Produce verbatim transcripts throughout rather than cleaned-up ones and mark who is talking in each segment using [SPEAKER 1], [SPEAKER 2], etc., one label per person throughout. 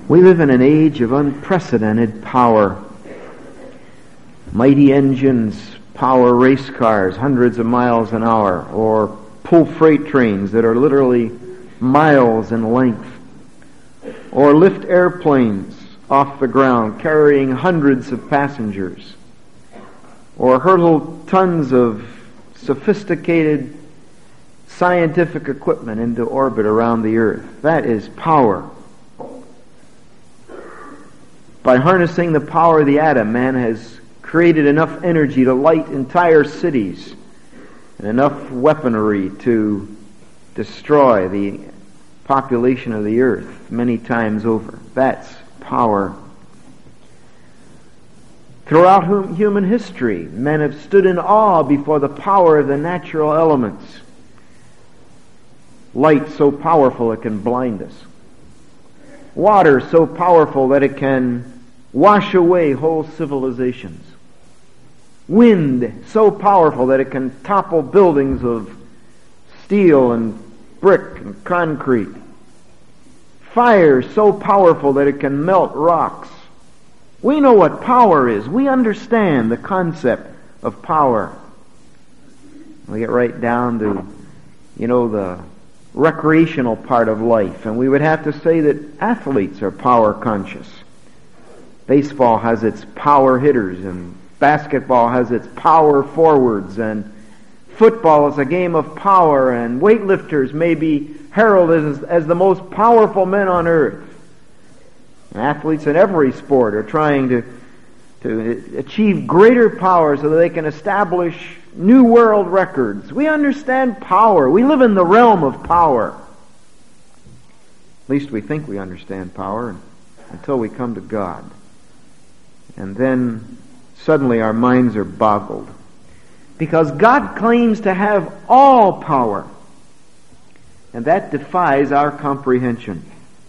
[SPEAKER 1] We live in an age of unprecedented power. Mighty engines power race cars hundreds of miles an hour, or pull freight trains that are literally miles in length, or lift airplanes off the ground carrying hundreds of passengers, or hurtle tons of sophisticated scientific equipment into orbit around the earth. That is power. By harnessing the power of the atom, man has created enough energy to light entire cities and enough weaponry to destroy the population of the earth many times over. That's power. Throughout hum- human history, men have stood in awe before the power of the natural elements. Light so powerful it can blind us. Water so powerful that it can wash away whole civilizations. Wind so powerful that it can topple buildings of steel and brick and concrete. Fire so powerful that it can melt rocks. We know what power is. We understand the concept of power. We get right down to, you know, the recreational part of life, and we would have to say that athletes are power conscious. Baseball has its power hitters, and basketball has its power forwards, and football is a game of power, and weightlifters may be heralded as, as the most powerful men on earth. And athletes in every sport are trying to, to achieve greater power so that they can establish new world records. We understand power. We live in the realm of power. At least we think we understand power until we come to God. And then suddenly our minds are boggled. Because God claims to have all power. And that defies our comprehension.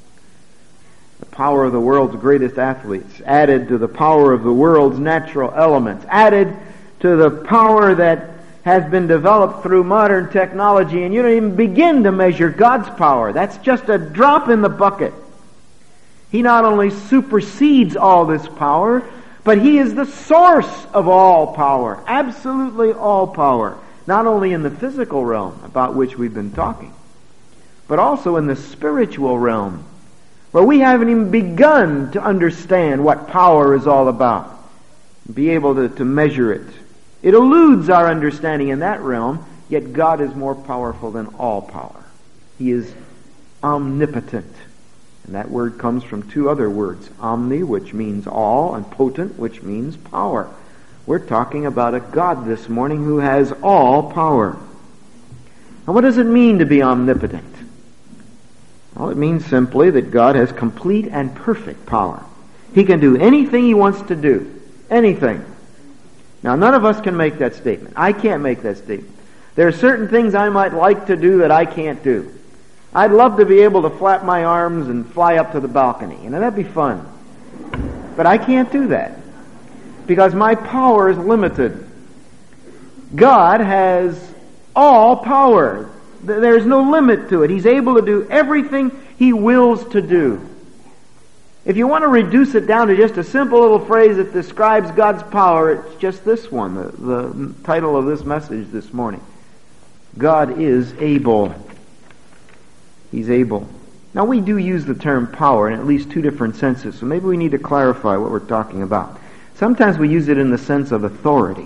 [SPEAKER 1] The power of the world's greatest athletes, added to the power of the world's natural elements, added to the power that has been developed through modern technology, and you don't even begin to measure God's power. That's just a drop in the bucket. He not only supersedes all this power, but He is the source of all power, absolutely all power, not only in the physical realm about which we've been talking, but also in the spiritual realm, where we haven't even begun to understand what power is all about, be able to, to measure it. It eludes our understanding in that realm, yet God is more powerful than all power. He is omnipotent. And that word comes from two other words, omni, which means all, and potent, which means power. We're talking about a God this morning who has all power. And what does it mean to be omnipotent? Well, it means simply that God has complete and perfect power. He can do anything He wants to do. Anything. Now, none of us can make that statement. I can't make that statement. There are certain things I might like to do that I can't do. I'd love to be able to flap my arms and fly up to the balcony. You know, that'd be fun. But I can't do that because my power is limited. God has all power. There's no limit to it. He's able to do everything He wills to do. If you want to reduce it down to just a simple little phrase that describes God's power, it's just this one, the, the title of this message this morning. God is able. He's able. Now, we do use the term power in at least two different senses, so maybe we need to clarify what we're talking about. Sometimes we use it in the sense of authority.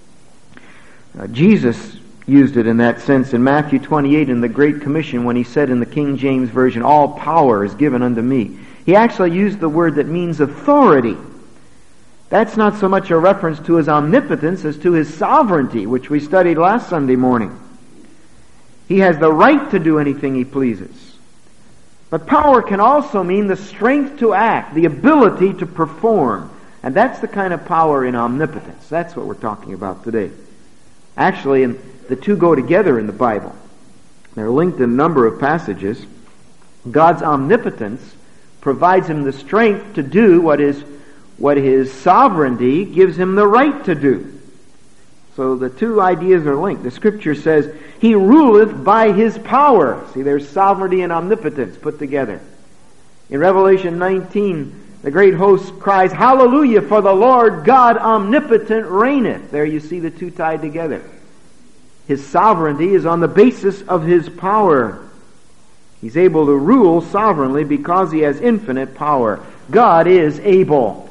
[SPEAKER 1] Uh, Jesus used it in that sense in Matthew twenty-eight in the Great Commission when He said in the King James Version, "All power is given unto me." He actually used the word that means authority. That's not so much a reference to His omnipotence as to His sovereignty, which we studied last Sunday morning. He has the right to do anything He pleases. But power can also mean the strength to act, the ability to perform. And that's the kind of power in omnipotence. That's what we're talking about today. Actually, in, the two go together in the Bible. They're linked in a number of passages. God's omnipotence provides Him the strength to do what is what His sovereignty gives Him the right to do. So the two ideas are linked. The Scripture says, He ruleth by His power. See, there's sovereignty and omnipotence put together. In Revelation nineteen, the great host cries, "Hallelujah, for the Lord God omnipotent reigneth." There you see the two tied together. His sovereignty is on the basis of His power. He's able to rule sovereignly because He has infinite power. God is able.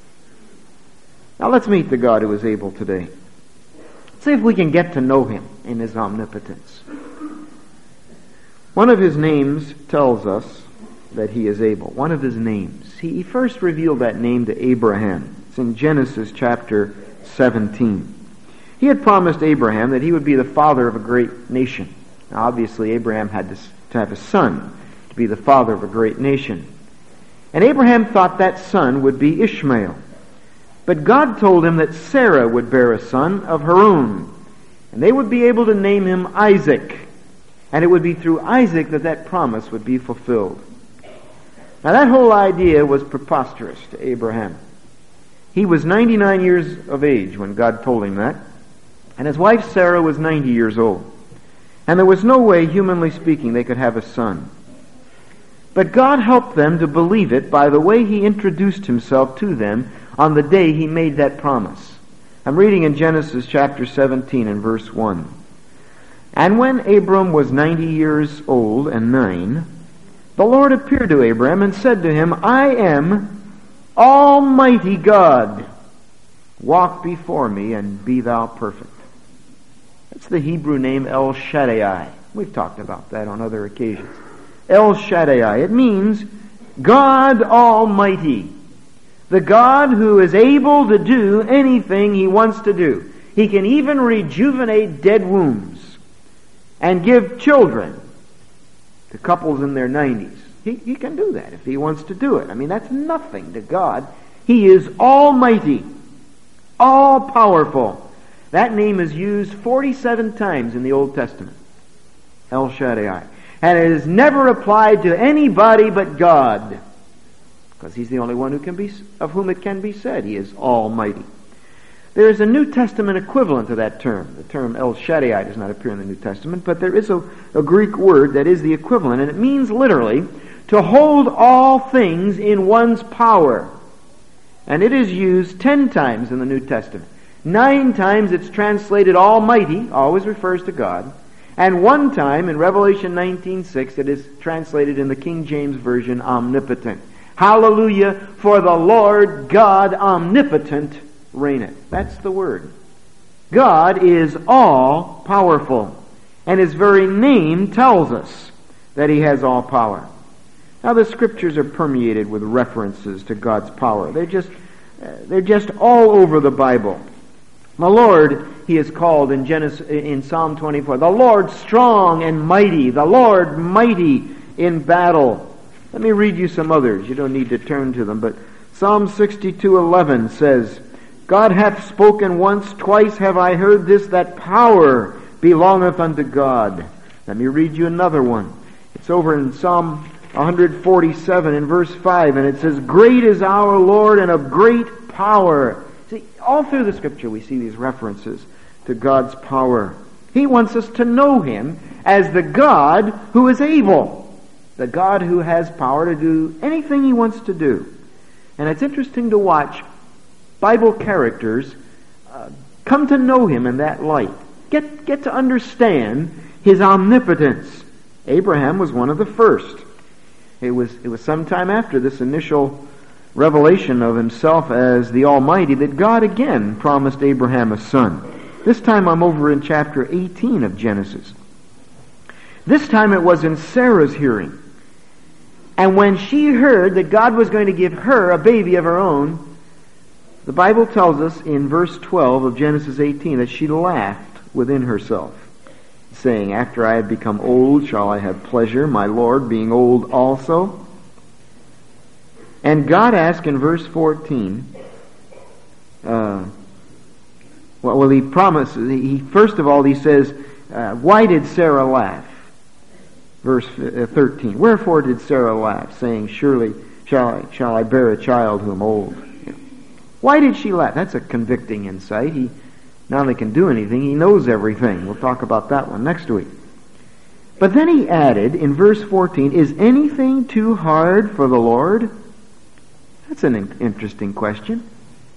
[SPEAKER 1] Now let's meet the God who is able today. Let's see if we can get to know Him in His omnipotence. One of His names tells us that He is able. One of His names. He first revealed that name to Abraham. It's in Genesis chapter seventeen. He had promised Abraham that he would be the father of a great nation. Now obviously Abraham had to, to have a son to be the father of a great nation. And Abraham thought that son would be Ishmael. But God told him that Sarah would bear a son of her own, and they would be able to name him Isaac. And it would be through Isaac that that promise would be fulfilled. Now that whole idea was preposterous to Abraham. He was ninety-nine years of age when God told him that, and his wife Sarah was ninety years old. And there was no way, humanly speaking, they could have a son. But God helped them to believe it by the way He introduced Himself to them on the day He made that promise. I'm reading in Genesis chapter seventeen and verse one. "And when Abram was ninety years old and nine, the Lord appeared to Abram and said to him, I am Almighty God. Walk before me and be thou perfect." That's the Hebrew name El Shaddai. We've talked about that on other occasions. El Shaddai. It means God Almighty. The God who is able to do anything He wants to do. He can even rejuvenate dead wombs and give children to couples in their nineties. He, he can do that if He wants to do it. I mean, that's nothing to God. He is Almighty, all-powerful. That name is used forty-seven times in the Old Testament. El Shaddai. And it is never applied to anybody but God, because He's the only one who can be, of whom it can be said He is Almighty. There is a New Testament equivalent to that term. The term El Shaddai does not appear in the New Testament, but there is a, a Greek word that is the equivalent, and it means literally to hold all things in one's power. And it is used ten times in the New Testament. Nine times it's translated Almighty, always refers to God. And one time in Revelation nineteen six it is translated in the King James Version Omnipotent. Hallelujah, for the Lord God Omnipotent reigneth. That's the word. God is all powerful, and His very name tells us that He has all power. Now the Scriptures are permeated with references to God's power. They're just, uh, they're just all over the Bible. The Lord, He is called in Genesis, in Psalm twenty-four, the Lord strong and mighty, the Lord mighty in battle. Let me read you some others. You don't need to turn to them, but Psalm sixty-two eleven says, God hath spoken once, twice have I heard this, that power belongeth unto God. Let me read you another one. It's over in Psalm one forty-seven in verse five, and it says, Great is our Lord and of great power. See, all through the Scripture we see these references to God's power. He wants us to know Him as the God who is able, the God who has power to do anything He wants to do. And it's interesting to watch Bible characters uh, come to know Him in that light. Get, get to understand His omnipotence. Abraham was one of the first. It was, it was sometime after this initial revelation of Himself as the Almighty that God again promised Abraham a son. This time I'm over in chapter eighteen of Genesis. This time it was in Sarah's hearing. And when she heard that God was going to give her a baby of her own, the Bible tells us in verse twelve of Genesis eighteen that she laughed within herself, saying, After I have become old, shall I have pleasure, my Lord being old also? And God asked in verse fourteen, uh, well, well, He promises, he, first of all, He says, uh, why did Sarah laugh? Verse thirteen, Wherefore did Sarah laugh, saying, Surely shall I, shall I bear a child who am old? Why did she laugh? That's a convicting insight. He not only can do anything, He knows everything. We'll talk about that one next week. But then he added in verse fourteen, is anything too hard for the Lord? That's an in- interesting question.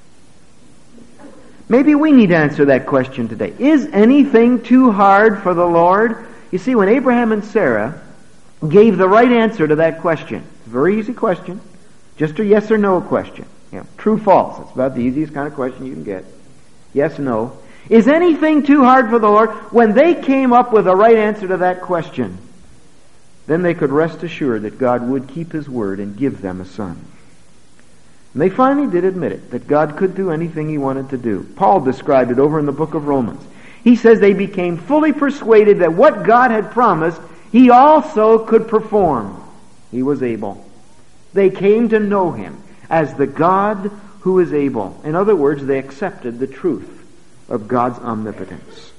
[SPEAKER 1] Maybe we need to answer that question today. Is anything too hard for the Lord? You see, when Abraham and Sarah gave the right answer to that question, it's a very easy question, just a yes or no question. You know, true, false. It's about the easiest kind of question you can get. Yes, no. Is anything too hard for the Lord? When they came up with the right answer to that question, then they could rest assured that God would keep His word and give them a son. And they finally did admit it, that God could do anything He wanted to do. Paul described it over in the book of Romans. He says they became fully persuaded that what God had promised, He also could perform. He was able. They came to know Him as the God who is able. In other words, they accepted the truth of God's omnipotence.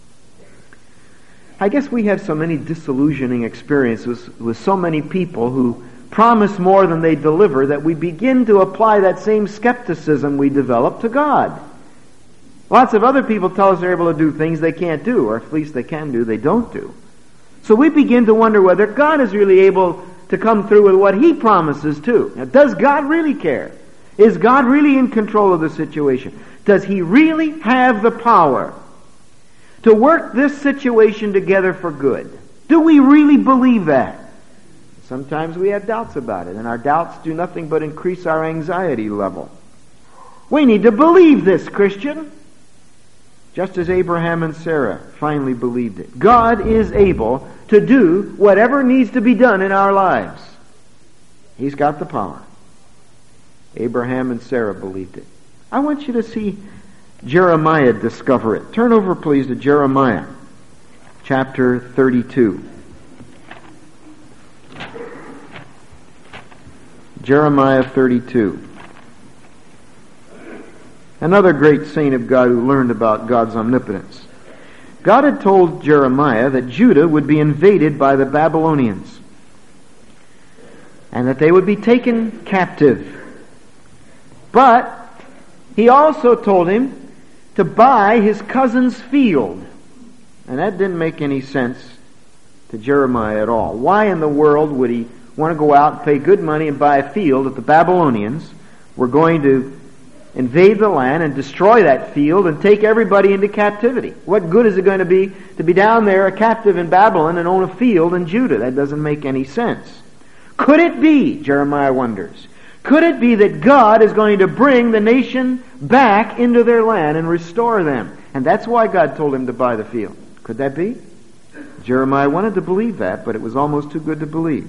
[SPEAKER 1] I guess we have so many disillusioning experiences with so many people who promise more than they deliver that we begin to apply that same skepticism we develop to God. Lots of other people tell us they're able to do things they can't do, or at least they can do, they don't do. So we begin to wonder whether God is really able to come through with what He promises too. Now, does God really care? Is God really in control of the situation? Does He really have the power to work this situation together for good? Do we really believe that? Sometimes we have doubts about it, and our doubts do nothing but increase our anxiety level. We need to believe this, Christian, just as Abraham and Sarah finally believed it. God is able to do whatever needs to be done in our lives. He's got the power. Abraham and Sarah believed it. I want you to see Jeremiah discover it. Turn over, please, to Jeremiah chapter thirty-two. Jeremiah thirty-two. Another great saint of God who learned about God's omnipotence. God had told Jeremiah that Judah would be invaded by the Babylonians and that they would be taken captive. But He also told him to buy his cousin's field. And that didn't make any sense to Jeremiah at all. Why in the world would he want to go out and pay good money and buy a field if the Babylonians were going to invade the land and destroy that field and take everybody into captivity? What good is it going to be to be down there a captive in Babylon and own a field in Judah? That doesn't make any sense. Could it be, Jeremiah wonders, could it be that God is going to bring the nation back into their land and restore them? And that's why God told him to buy the field. Could that be? Jeremiah wanted to believe that, but it was almost too good to believe.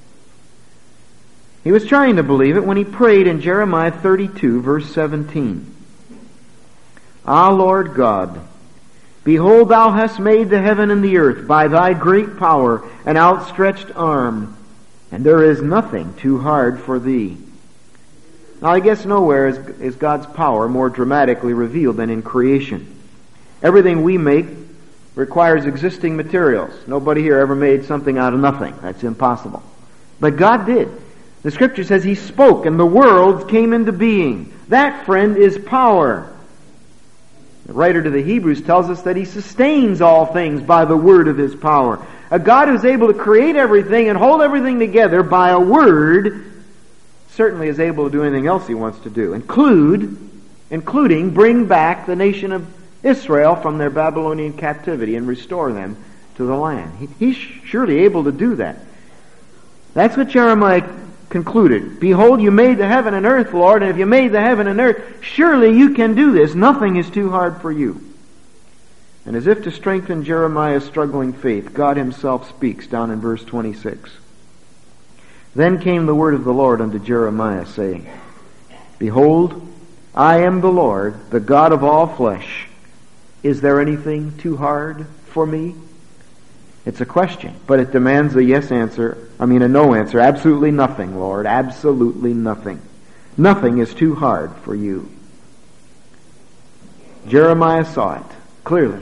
[SPEAKER 1] He was trying to believe it when he prayed in Jeremiah thirty-two, verse seventeen. Ah, Lord God, behold, Thou hast made the heaven and the earth by Thy great power and outstretched arm, and there is nothing too hard for Thee. Now, I guess nowhere is, is God's power more dramatically revealed than in creation. Everything we make requires existing materials. Nobody here ever made something out of nothing. That's impossible. But God did. The Scripture says He spoke and the world came into being. That, friend, is power. The writer to the Hebrews tells us that He sustains all things by the word of His power. A God who's able to create everything and hold everything together by a word certainly is able to do anything else He wants to do, include, including bring back the nation of Israel from their Babylonian captivity and restore them to the land. He, he's surely able to do that. That's what Jeremiah concluded. Behold, you made the heaven and earth, Lord, and if you made the heaven and earth, surely you can do this. Nothing is too hard for you. And as if to strengthen Jeremiah's struggling faith, God Himself speaks down in verse twenty-six. Then came the word of the Lord unto Jeremiah, saying, Behold, I am the Lord, the God of all flesh. Is there anything too hard for me? It's a question, but it demands a yes answer, I mean a no answer. Absolutely nothing, Lord, absolutely nothing. Nothing is too hard for you. Jeremiah saw it clearly.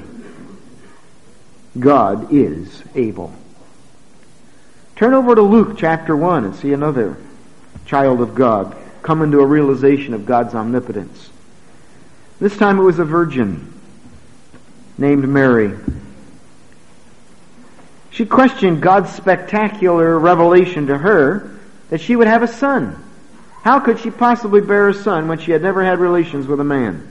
[SPEAKER 1] God is able. Turn over to Luke chapter one and see another child of God come into a realization of God's omnipotence. This time it was a virgin named Mary. She questioned God's spectacular revelation to her that she would have a son. How could she possibly bear a son when she had never had relations with a man?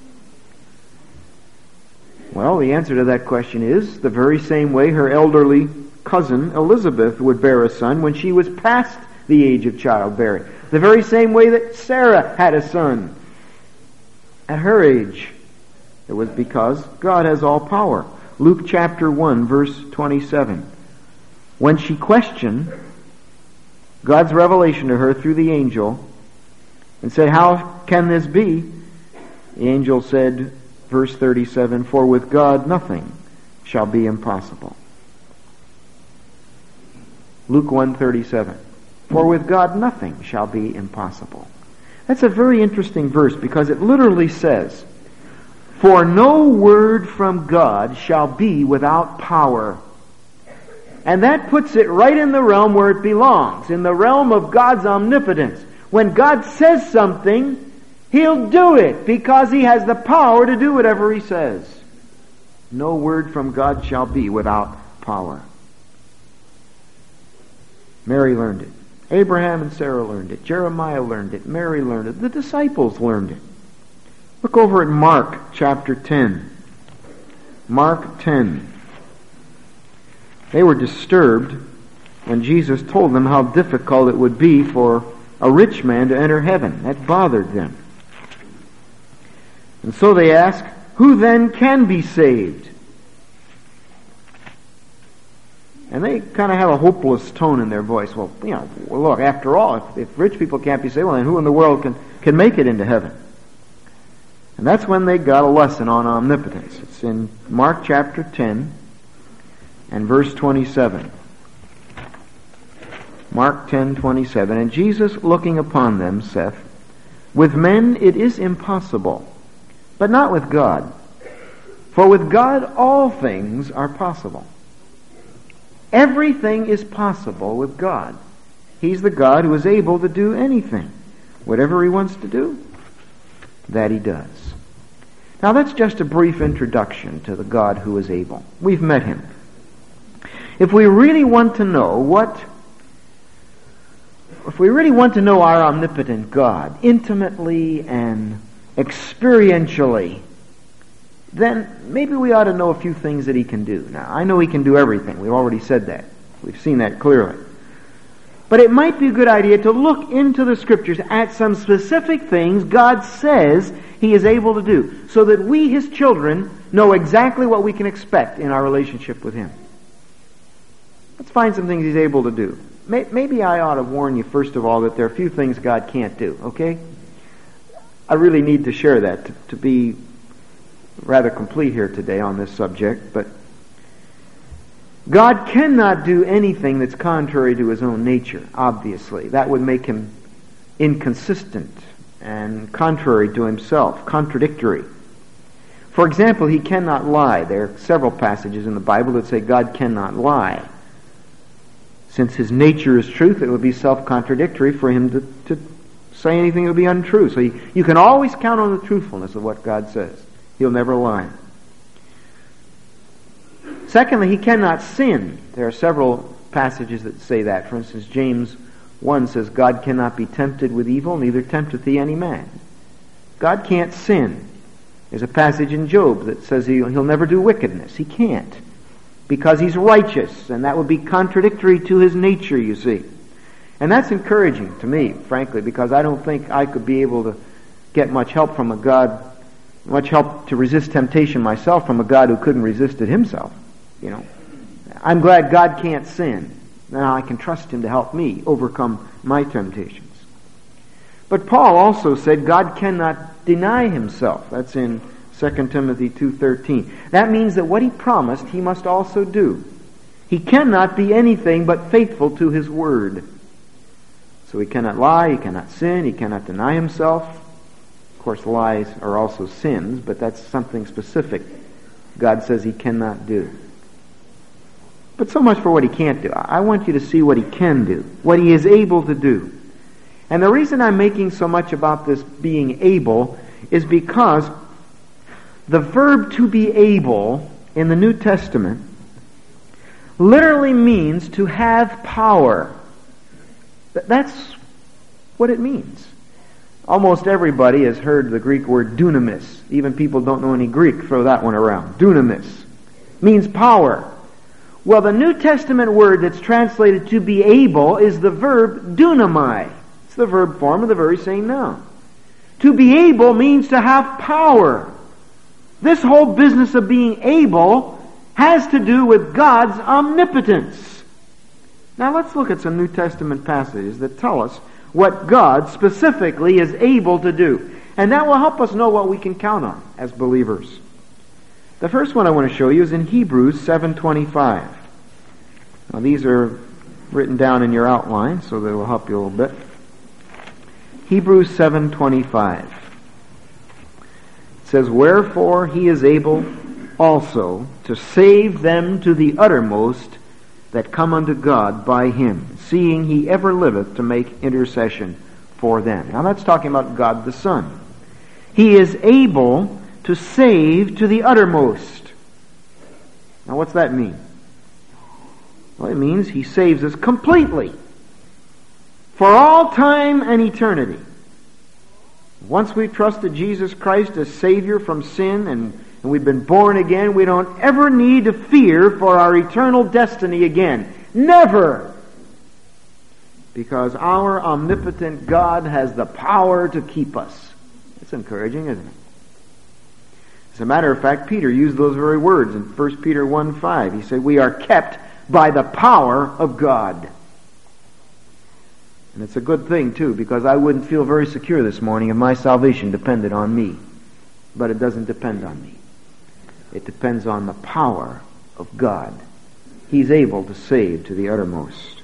[SPEAKER 1] Well, the answer to that question is the very same way her elderly cousin Elizabeth would bear a son when she was past the age of childbearing. The very same way that Sarah had a son at her age. It was because God has all power. Luke chapter one, verse twenty-seven. When she questioned God's revelation to her through the angel and said, "How can this be?" The angel said, verse thirty-seven, "For with God nothing shall be impossible." Luke one thirty-seven. For with God nothing shall be impossible. That's a very interesting verse because it literally says, "For no word from God shall be without power." And that puts it right in the realm where it belongs, in the realm of God's omnipotence. When God says something, He'll do it because He has the power to do whatever He says. No word from God shall be without power. Mary learned it. Abraham and Sarah learned it. Jeremiah learned it. Mary learned it. The disciples learned it. Look over at Mark chapter ten. Mark ten. They were disturbed when Jesus told them how difficult it would be for a rich man to enter heaven. That bothered them. And so they asked, "Who then can be saved?" And they kind of have a hopeless tone in their voice. Well, you know, well, look, after all, if, if rich people can't be saved, well, then who in the world can, can make it into heaven? And that's when they got a lesson on omnipotence. It's in Mark chapter ten and verse twenty-seven. Mark ten twenty-seven. "And Jesus, looking upon them, saith, With men it is impossible, but not with God. For with God all things are possible." Everything is possible with God. He's the God who is able to do anything. Whatever He wants to do, that He does. Now that's just a brief introduction to the God who is able. We've met Him. If we really want to know what, if we really want to know our omnipotent God intimately and experientially, then maybe we ought to know a few things that He can do. Now, I know He can do everything. We've already said that. We've seen that clearly. But it might be a good idea to look into the Scriptures at some specific things God says He is able to do, so that we, His children, know exactly what we can expect in our relationship with Him. Let's find some things He's able to do. Maybe I ought to warn you, first of all, that there are a few things God can't do, okay? I really need to share that to, to be rather complete here today on this subject, but God cannot do anything that's contrary to His own nature, obviously. That would make Him inconsistent and contrary to Himself, contradictory. For example, He cannot lie. There are several passages in the Bible that say God cannot lie. Since His nature is truth, it would be self-contradictory for Him to, to say anything that would be untrue. So you, you can always count on the truthfulness of what God says. He'll never lie. Secondly, He cannot sin. There are several passages that say that. For instance, James one says, God cannot be tempted with evil, neither tempteth He any man. God can't sin. There's a passage in Job that says he'll, he'll never do wickedness. He can't. Because He's righteous, and that would be contradictory to His nature, you see. And that's encouraging to me, frankly, because I don't think I could be able to get much help from a God much help to resist temptation myself from a God who couldn't resist it Himself. You know, I'm glad God can't sin. Now I can trust Him to help me overcome my temptations. But Paul also said God cannot deny Himself. That's in Second Timothy two thirteen. That means that what He promised, He must also do. He cannot be anything but faithful to His word. So He cannot lie, He cannot sin, He cannot deny Himself. Of course, lies are also sins, but that's something specific God says He cannot do. But so much for what He can't do. I want you to see what He can do, what He is able to do. And the reason I'm making so much about this being able is because the verb to be able in the New Testament literally means to have power. That's what it means. Almost everybody has heard the Greek word dunamis. Even people don't know any Greek throw that one around. Dunamis means power. Well, the New Testament word that's translated to be able is the verb dunamai. It's the verb form of the very same noun. To be able means to have power. This whole business of being able has to do with God's omnipotence. Now let's look at some New Testament passages that tell us what God specifically is able to do. And that will help us know what we can count on as believers. The first one I want to show you is in Hebrews seven twenty-five. Now these are written down in your outline, so they will help you a little bit. Hebrews seven twenty-five. It says, "Wherefore he is able also to save them to the uttermost that come unto God by him, seeing he ever liveth to make intercession for them." Now that's talking about God the Son. He is able to save to the uttermost. Now what's that mean? Well, it means he saves us completely. For all time and eternity. Once we've trusted Jesus Christ as Savior from sin and, and we've been born again, we don't ever need to fear for our eternal destiny again. Never! Because our omnipotent God has the power to keep us. It's encouraging, isn't it? As a matter of fact, Peter used those very words in First Peter one five. He said, "We are kept by the power of God." And it's a good thing, too, because I wouldn't feel very secure this morning if my salvation depended on me. But it doesn't depend on me. It depends on the power of God. He's able to save to the uttermost.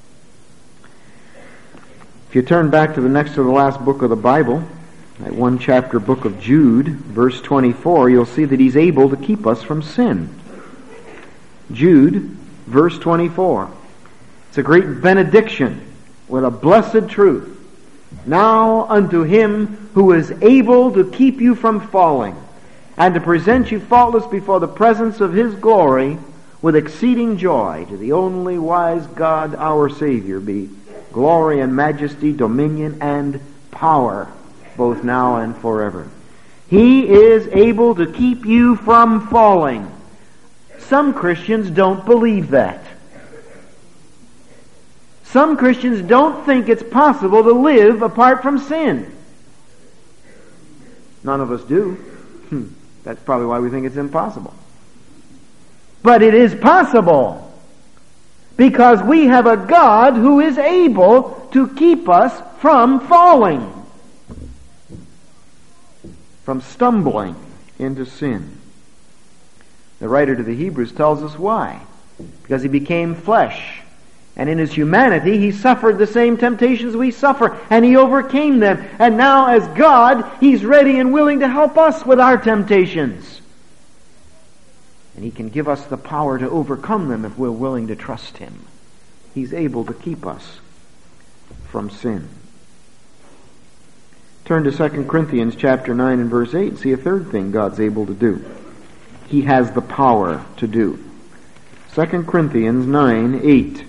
[SPEAKER 1] If you turn back to the next to the last book of the Bible, that one chapter book of Jude, verse twenty-four, you'll see that he's able to keep us from sin. Jude, verse twenty-four. It's a great benediction with a blessed truth. "Now unto him who is able to keep you from falling, and to present you faultless before the presence of his glory with exceeding joy, to the only wise God our Savior be glory and majesty, dominion and power, both now and forever." He is able to keep you from falling. Some Christians don't believe that. Some Christians don't think it's possible to live apart from sin. None of us do. Hmm. That's probably why we think it's impossible. But it is possible. Because we have a God who is able to keep us from falling. From stumbling into sin. The writer to the Hebrews tells us why. Because he became flesh. And in his humanity, he suffered the same temptations we suffer. And he overcame them. And now as God, he's ready and willing to help us with our temptations. And he can give us the power to overcome them if we're willing to trust him. He's able to keep us from sin. Turn to Second Corinthians chapter nine and verse eight and see a third thing God's able to do. He has the power to do. Second Corinthians nine eight.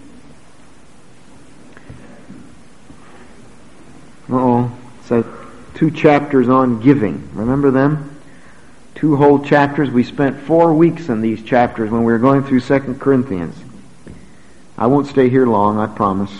[SPEAKER 1] Uh-oh. It's like two chapters on giving. Remember them? Two whole chapters. We spent four weeks in these chapters when we were going through Second Corinthians. I won't stay here long, I promise.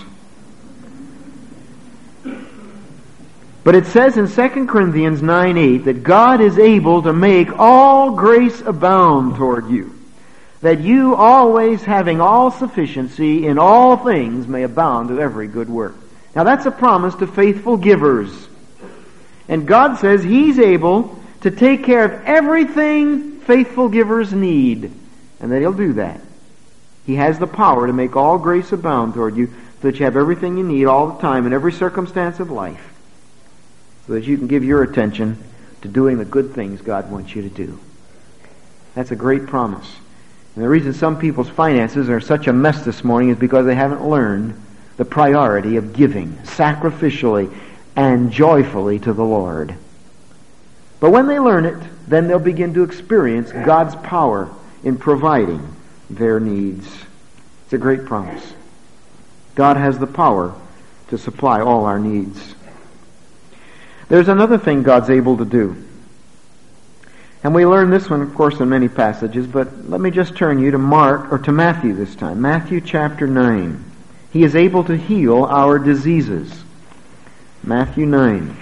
[SPEAKER 1] But it says in Second Corinthians nine eight that God is able to make all grace abound toward you, that you always having all sufficiency in all things may abound to every good work. Now that's a promise to faithful givers. And God says He's able to take care of everything faithful givers need. And that He'll do that. He has the power to make all grace abound toward you so that you have everything you need all the time in every circumstance of life. So that you can give your attention to doing the good things God wants you to do. That's a great promise. And the reason some people's finances are such a mess this morning is because they haven't learned the priority of giving sacrificially and joyfully to the Lord. But when they learn it, then they'll begin to experience God's power in providing their needs. It's a great promise. God has the power to supply all our needs. There's another thing God's able to do. And we learn this one, of course, in many passages, but let me just turn you to Mark, or to Matthew this time. Matthew chapter nine. He is able to heal our diseases. Matthew nine.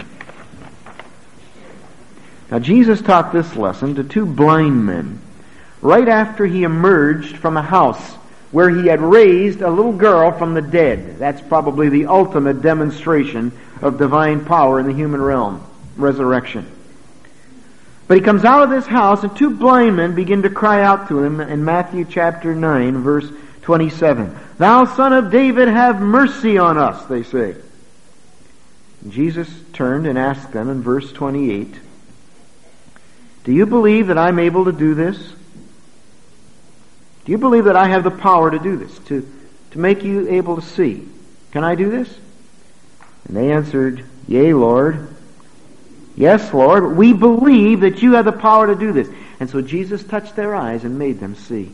[SPEAKER 1] Now, Jesus taught this lesson to two blind men right after he emerged from a house where he had raised a little girl from the dead. That's probably the ultimate demonstration of divine power in the human realm, resurrection. But he comes out of this house, and two blind men begin to cry out to him in Matthew chapter nine, verse twenty-seven. "Thou son of David, have mercy on us," they say. And Jesus turned and asked them in verse twenty-eight, "Do you believe that I'm able to do this? Do you believe that I have the power to do this, to, to make you able to see? Can I do this?" And they answered, "Yea, Lord." "Yes, Lord, we believe that you have the power to do this." And so Jesus touched their eyes and made them see.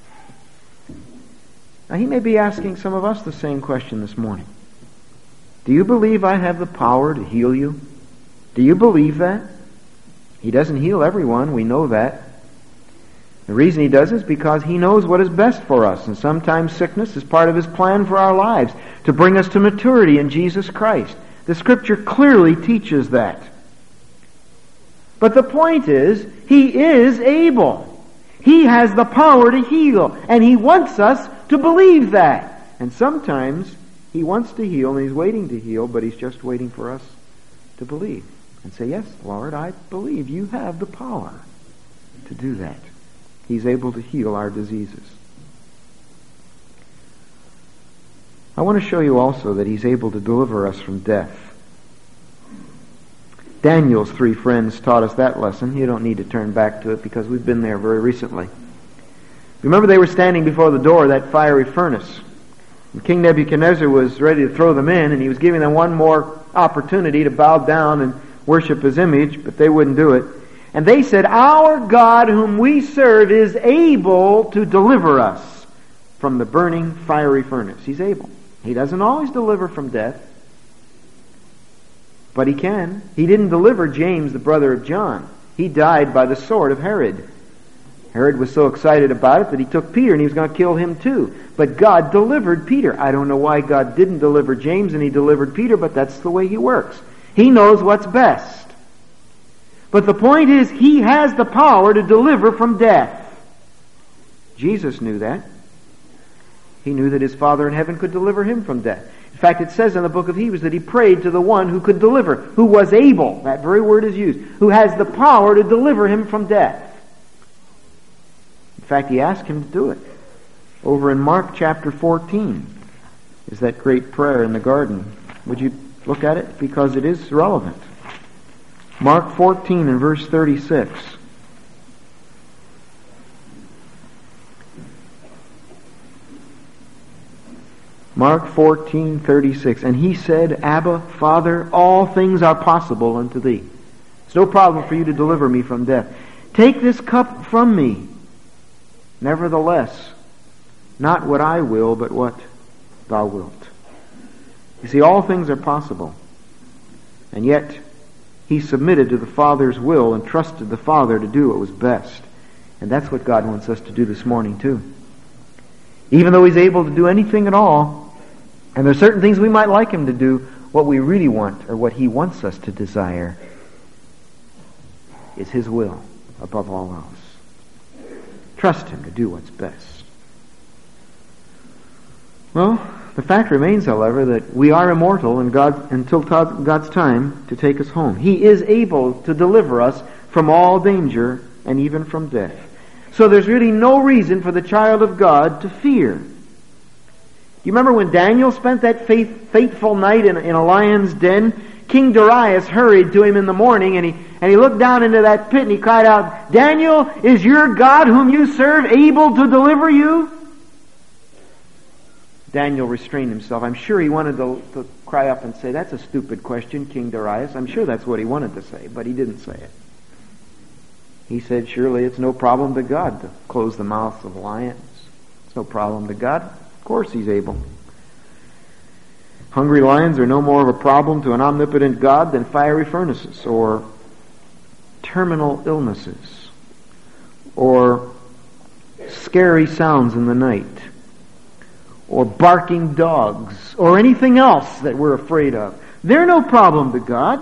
[SPEAKER 1] Now, he may be asking some of us the same question this morning. Do you believe I have the power to heal you? Do you believe that? He doesn't heal everyone, we know that. The reason he does is because he knows what is best for us, and sometimes sickness is part of his plan for our lives, to bring us to maturity in Jesus Christ. The Scripture clearly teaches that. But the point is, he is able. He has the power to heal, and he wants us to believe that. And sometimes he wants to heal, and he's waiting to heal, but he's just waiting for us to believe and say, "Yes, Lord, I believe you have the power to do that." He's able to heal our diseases. I want to show you also that he's able to deliver us from death. Daniel's three friends taught us that lesson. You don't need to turn back to it because we've been there very recently. Remember, they were standing before the door of that fiery furnace. And King Nebuchadnezzar was ready to throw them in, and he was giving them one more opportunity to bow down and worship his image, but they wouldn't do it. And they said, "Our God whom we serve is able to deliver us from the burning fiery furnace." He's able. He doesn't always deliver from death, but he can. He didn't deliver James, the brother of John. He died by the sword of Herod. Herod was so excited about it that he took Peter and he was going to kill him too. But God delivered Peter. I don't know why God didn't deliver James and he delivered Peter, but that's the way he works. He knows what's best. But the point is, he has the power to deliver from death. Jesus knew that. He knew that his Father in heaven could deliver him from death. In fact, it says in the book of Hebrews that he prayed to the one who could deliver, who was able, that very word is used, who has the power to deliver him from death. In fact, he asked him to do it. Over in Mark chapter fourteen is that great prayer in the garden. Would you look at it? Because it is relevant. Mark fourteen and verse thirty-six. Mark fourteen thirty-six. "And he said, Abba, Father, all things are possible unto thee." It's no problem for you to deliver me from death. "Take this cup from me. Nevertheless, not what I will, but what thou wilt." You see, all things are possible. And yet, he submitted to the Father's will and trusted the Father to do what was best. And that's what God wants us to do this morning too. Even though he's able to do anything at all, and there are certain things we might like him to do, what we really want, or what he wants us to desire, is his will above all else. Trust him to do what's best. Well, the fact remains, however, that we are immortal and God, until God's time to take us home. He is able to deliver us from all danger and even from death. So there's really no reason for the child of God to fear. You remember when Daniel spent that faith, fateful night in, in a lion's den? King Darius hurried to him in the morning, and he, and he looked down into that pit and he cried out, "Daniel, is your God whom you serve able to deliver you?" Daniel restrained himself. I'm sure he wanted to, to cry up and say, "That's a stupid question, King Darius." I'm sure that's what he wanted to say, but he didn't say it. He said, "Surely it's no problem to God to close the mouths of lions. It's no problem to God. course He's able. Hungry lions are no more of a problem to an omnipotent God than fiery furnaces or terminal illnesses or scary sounds in the night or barking dogs or anything else that we're afraid of. They're no problem to God.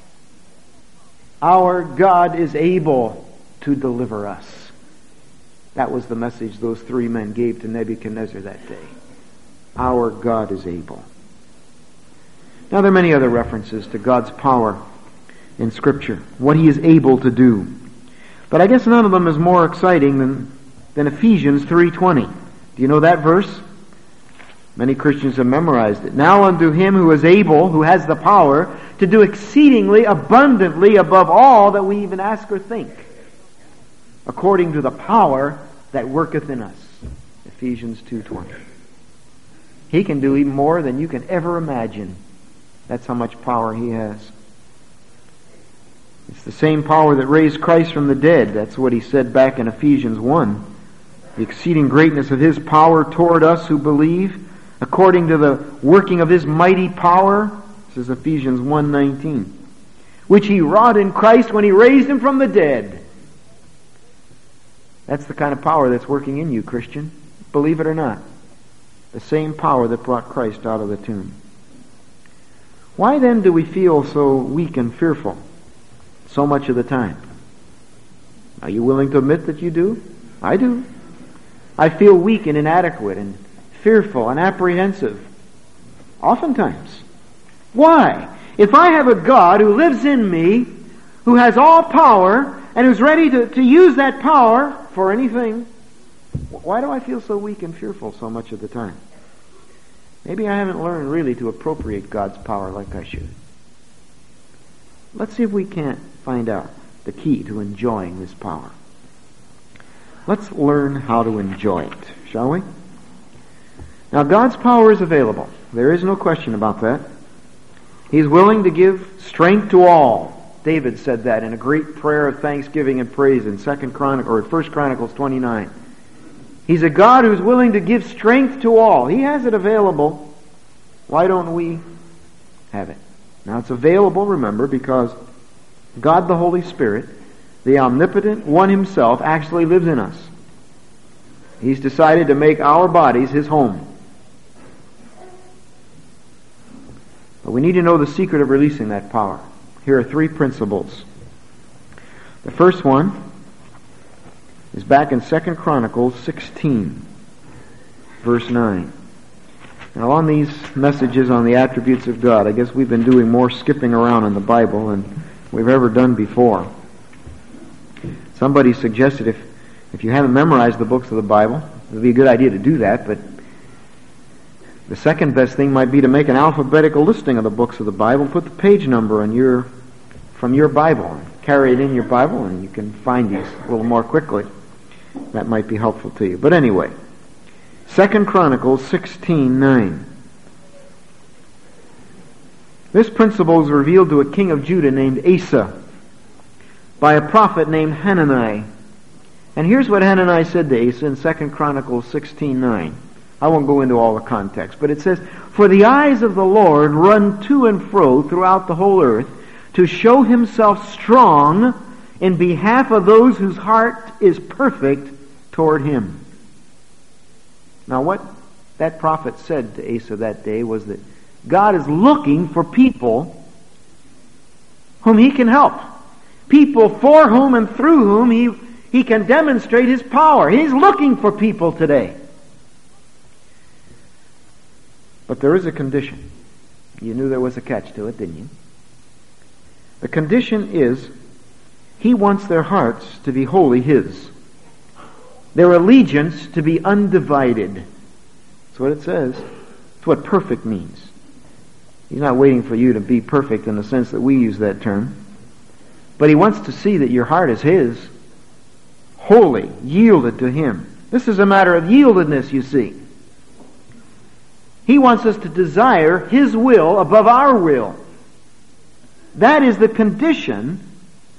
[SPEAKER 1] Our God is able to deliver us. That was the message those three men gave to Nebuchadnezzar that day. Our God is able. Now there are many other references to God's power in Scripture, what He is able to do. But I guess none of them is more exciting than, than Ephesians three twenty. Do you know that verse? Many Christians have memorized it. Now unto Him who is able, who has the power, to do exceedingly abundantly above all that we even ask or think, according to the power that worketh in us. Ephesians two twenty. He can do even more than you can ever imagine. That's how much power He has. It's the same power that raised Christ from the dead. That's what He said back in Ephesians one. The exceeding greatness of His power toward us who believe, according to the working of His mighty power, this is Ephesians one nineteen, which He wrought in Christ when He raised Him from the dead. That's the kind of power that's working in you, Christian. Believe it or not. The same power that brought Christ out of the tomb. Why then do we feel so weak and fearful so much of the time? Are you willing to admit that you do? I do. I feel weak and inadequate and fearful and apprehensive. Oftentimes. Why? If I have a God who lives in me, who has all power, and who's ready to, to use that power for anything, why do I feel so weak and fearful so much of the time? Maybe I haven't learned really to appropriate God's power like I should. Let's see if we can't find out the key to enjoying this power. Let's learn how to enjoy it, shall we? Now, God's power is available. There is no question about that. He's willing to give strength to all. David said that in a great prayer of thanksgiving and praise in Second Chronicle or First Chronicles twenty-nine. He's a God who's willing to give strength to all. He has it available. Why don't we have it? Now it's available, remember, because God the Holy Spirit, the omnipotent one Himself, actually lives in us. He's decided to make our bodies His home. But we need to know the secret of releasing that power. Here are three principles. The first one is back in Second Chronicles sixteen, verse nine. Now on these messages on the attributes of God, I guess we've been doing more skipping around in the Bible than we've ever done before. Somebody suggested if, if you haven't memorized the books of the Bible, it would be a good idea to do that, but the second best thing might be to make an alphabetical listing of the books of the Bible and put the page number on your, from your Bible, and carry it in your Bible, and you can find these a little more quickly. That might be helpful to you. But anyway, Second Chronicles sixteen nine. This principle is revealed to a king of Judah named Asa by a prophet named Hanani. And here's what Hanani said to Asa in Second Chronicles sixteen nine. I won't go into all the context, but it says, "For the eyes of the Lord run to and fro throughout the whole earth to show Himself strong in behalf of those whose heart is perfect toward Him." Now what that prophet said to Asa that day was that God is looking for people whom He can help. People for whom and through whom He, he can demonstrate His power. He's looking for people today. But there is a condition. You knew there was a catch to it, didn't you? The condition is He wants their hearts to be wholly His. Their allegiance to be undivided. That's what it says. That's what perfect means. He's not waiting for you to be perfect in the sense that we use that term. But He wants to see that your heart is His. Wholly, yielded to Him. This is a matter of yieldedness, you see. He wants us to desire His will above our will. That is the condition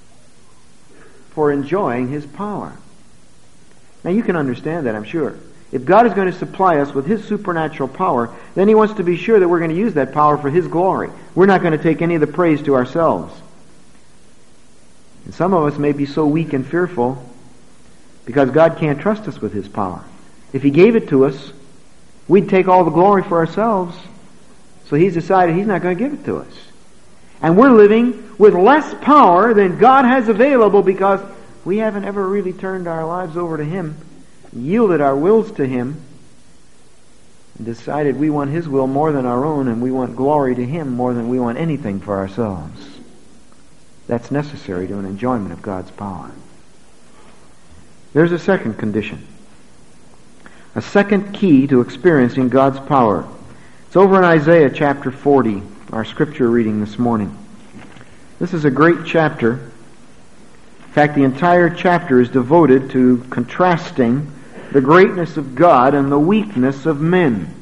[SPEAKER 1] for enjoying His power. Now you can understand that, I'm sure. If God is going to supply us with His supernatural power, then He wants to be sure that we're going to use that power for His glory. We're not going to take any of the praise to ourselves. And some of us may be so weak and fearful because God can't trust us with His power. If He gave it to us, we'd take all the glory for ourselves. So He's decided He's not going to give it to us. And we're living with less power than God has available because we haven't ever really turned our lives over to Him, yielded our wills to Him, and decided we want His will more than our own, and we want glory to Him more than we want anything for ourselves. That's necessary to an enjoyment of God's power. There's a second condition. A second key to experiencing God's power. It's over in Isaiah chapter forty, our scripture reading this morning. This is a great chapter. In fact, the entire chapter is devoted to contrasting the greatness of God and the weakness of men.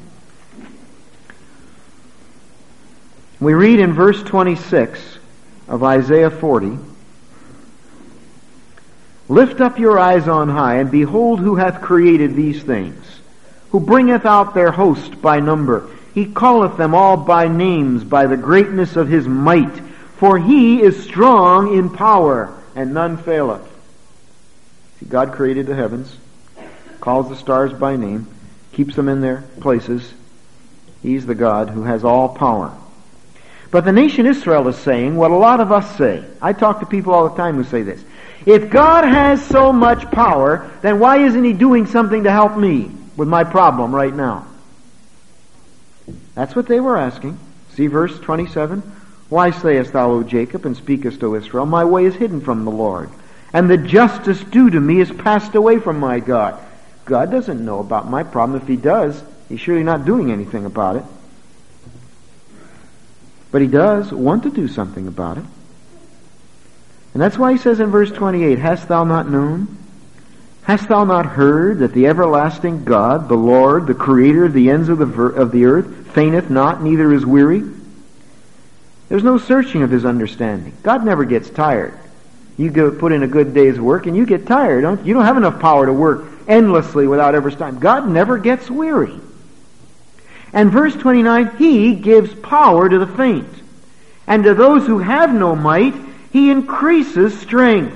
[SPEAKER 1] We read in verse twenty-six of Isaiah forty, "Lift up your eyes on high, and behold who hath created these things, who bringeth out their host by number. He calleth them all by names, by the greatness of His might. For He is strong in power, and none faileth." See, God created the heavens, calls the stars by name, keeps them in their places. He's the God who has all power. But the nation Israel is saying what a lot of us say. I talk to people all the time who say this. If God has so much power, then why isn't He doing something to help me with my problem right now? That's what they were asking. See verse twenty-seven. "Why sayest thou, O Jacob, and speakest, O Israel, my way is hidden from the Lord, and the justice due to me is passed away from my God." God doesn't know about my problem. If He does, He's surely not doing anything about it. But He does want to do something about it. And that's why He says in verse twenty-eight, "Hast thou not known? Hast thou not heard that the everlasting God, the Lord, the Creator of the ends of the, ver- of the earth, fainteth not, neither is weary?" There's no searching of His understanding. God never gets tired. You go put in a good day's work and you get tired. Don't, you don't have enough power to work endlessly without ever stopping. God never gets weary. And verse twenty-nine, "He gives power to the faint, and to those who have no might, He increases strength."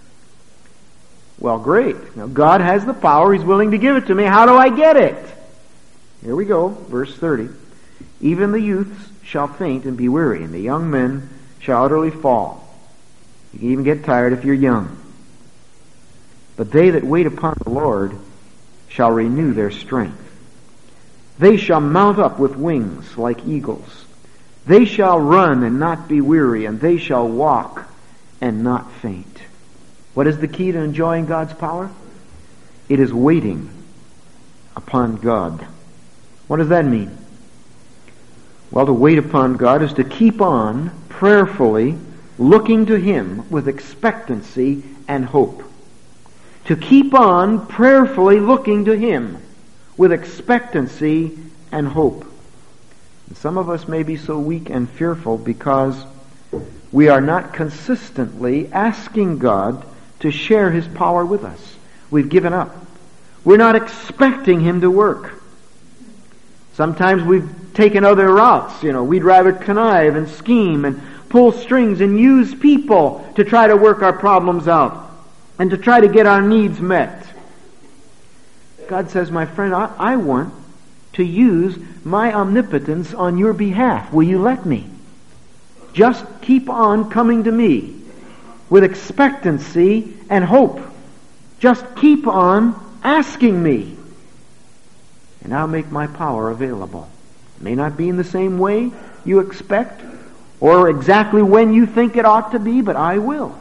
[SPEAKER 1] Well, great. Now God has the power. He's willing to give it to me. How do I get it? Here we go, verse thirty. "Even the youths shall faint and be weary, and the young men shall utterly fall." You can even get tired if you're young. "But they that wait upon the Lord shall renew their strength. They shall mount up with wings like eagles. They shall run and not be weary, and they shall walk and not faint." What is the key to enjoying God's power? It is waiting upon God. What does that mean? Well, to wait upon God is to keep on prayerfully looking to Him with expectancy and hope. To keep on prayerfully looking to Him with expectancy and hope. And some of us may be so weak and fearful because we are not consistently asking God to share His power with us. We've given up. We're not expecting Him to work. Sometimes we've taken other routes. You know, we'd rather connive and scheme and pull strings and use people to try to work our problems out and to try to get our needs met. God says, my friend, I, I want to use my omnipotence on your behalf. Will you let me? Just keep on coming to me with expectancy and hope. Just keep on asking me, and I'll make my power available. It may not be in the same way you expect or exactly when you think it ought to be, but I will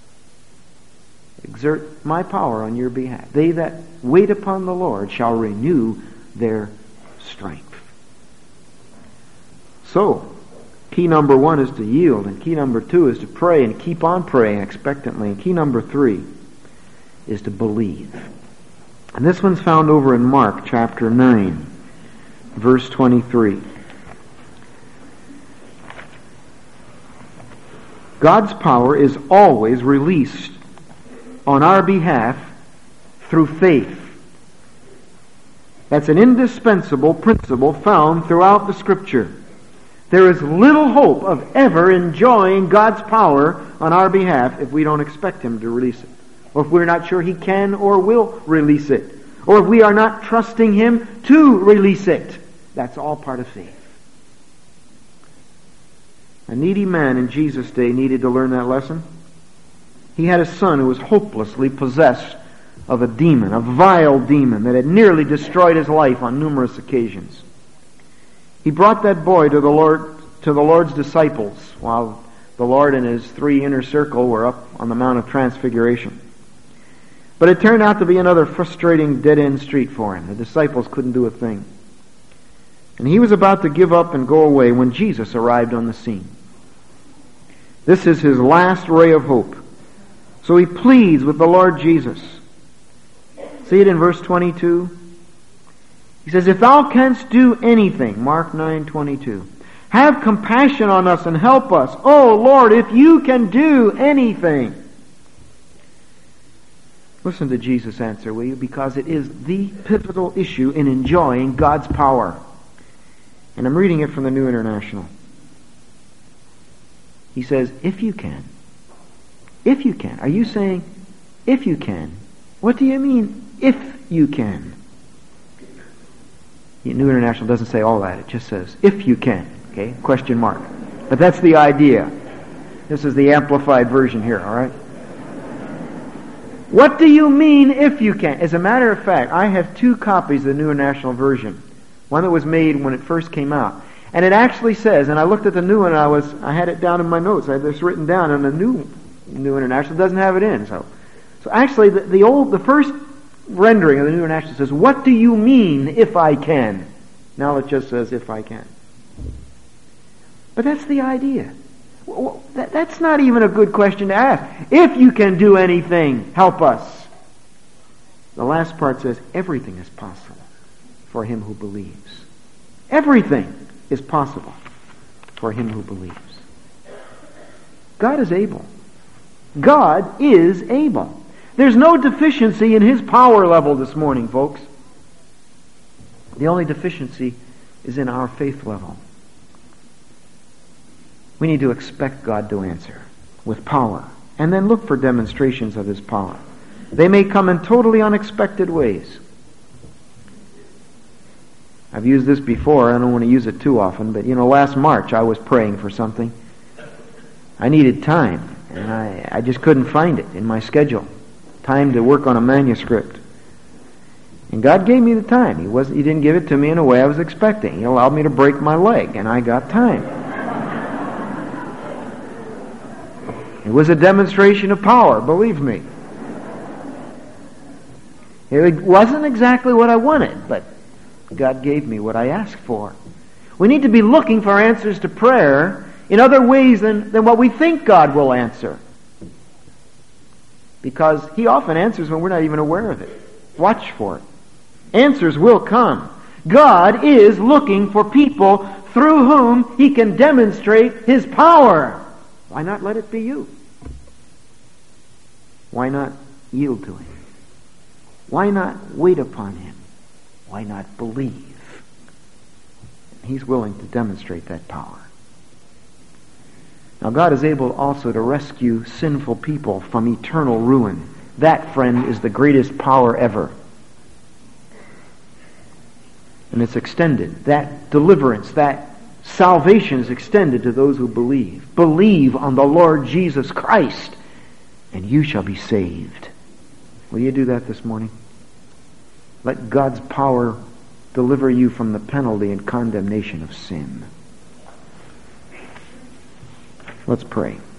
[SPEAKER 1] exert my power on your behalf. They that wait upon the Lord shall renew their strength. So, key number one is to yield, and key number two is to pray and keep on praying expectantly, and key number three is to believe. And this one's found over in Mark chapter nine, verse twenty-three. God's power is always released on our behalf through faith. That's an indispensable principle found throughout the Scripture. There is little hope of ever enjoying God's power on our behalf if we don't expect Him to release it, or if we're not sure He can or will release it, or if we are not trusting Him to release it. That's all part of faith. A needy man in Jesus' day needed to learn that lesson. He had a son who was hopelessly possessed of a demon, a vile demon that had nearly destroyed his life on numerous occasions. He brought that boy to the Lord, to the Lord's disciples while the Lord and His three inner circle were up on the Mount of Transfiguration. But it turned out to be another frustrating dead-end street for him. The disciples couldn't do a thing. And he was about to give up and go away when Jesus arrived on the scene. This is his last ray of hope. So he pleads with the Lord Jesus. See it in verse twenty-two? He says, "If thou canst do anything," Mark nine twenty-two, "have compassion on us and help us. Oh Lord, if you can do anything." Listen to Jesus' answer, will you? Because it is the pivotal issue in enjoying God's power. And I'm reading it from the New International. He says, if you can. If you can. Are you saying, if you can? What do you mean, if you can? The New International doesn't say all that. It just says, if you can. Okay? Question mark. But that's the idea. This is the amplified version here, all right? What do you mean, if you can? As a matter of fact, I have two copies of the New International Version. One that was made when it first came out. And it actually says, and I looked at the new one, and I was I had it down in my notes. I had this written down, and the new New International doesn't have it in. So, so actually, the, the old, the first rendering of the New International says, "What do you mean, if I can?" Now it just says, "If I can." But that's the idea. Well, that, that's not even a good question to ask. If you can do anything, help us. The last part says, everything is possible for him who believes. Everything is possible for him who believes. God is able. God is able. There's no deficiency in His power level this morning, folks. The only deficiency is in our faith level. We need to expect God to answer with power, and then look for demonstrations of His power. They may come in totally unexpected ways. I've used this before. I don't want to use it too often, but you know, last March I was praying for something. I needed time, and I, I just couldn't find it in my schedule. Time to work on a manuscript. And God gave me the time. He wasn't, He didn't give it to me in a way I was expecting. He allowed me to break my leg, and I got time. It was a demonstration of power, believe me. It wasn't exactly what I wanted, but God gave me what I asked for. We need to be looking for answers to prayer in other ways than, than what we think God will answer. Because He often answers when we're not even aware of it. Watch for it. Answers will come. God is looking for people through whom He can demonstrate His power. Why not let it be you? Why not yield to Him? Why not wait upon Him? Why not believe? He's willing to demonstrate that power. Now, God is able also to rescue sinful people from eternal ruin. That, friend, is the greatest power ever. And it's extended. That deliverance, that salvation is extended to those who believe. Believe on the Lord Jesus Christ, and you shall be saved. Will you do that this morning? Let God's power deliver you from the penalty and condemnation of sin. Let's pray.